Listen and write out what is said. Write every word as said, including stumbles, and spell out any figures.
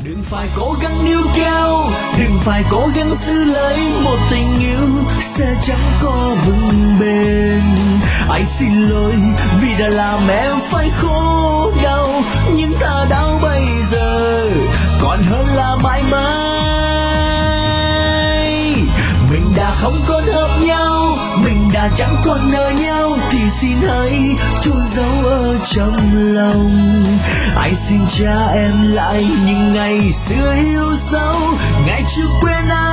Đừng phải cố gắng níu kéo, đừng phải cố gắng giữ lấy một tình yêu sẽ chẳng có vững bền. Anh xin lỗi vì đã làm em phải khổ đau, nhưng ta đau bây giờ còn hơn là mãi mãi. Mình đã không còn hợp nhau, mình đã chẳng còn nợ nhau, thì xin hãy chôn giấu ở trong lòng. Anh xin trả em lại những ngày xưa yêu dấu, ngày chưa quên anh.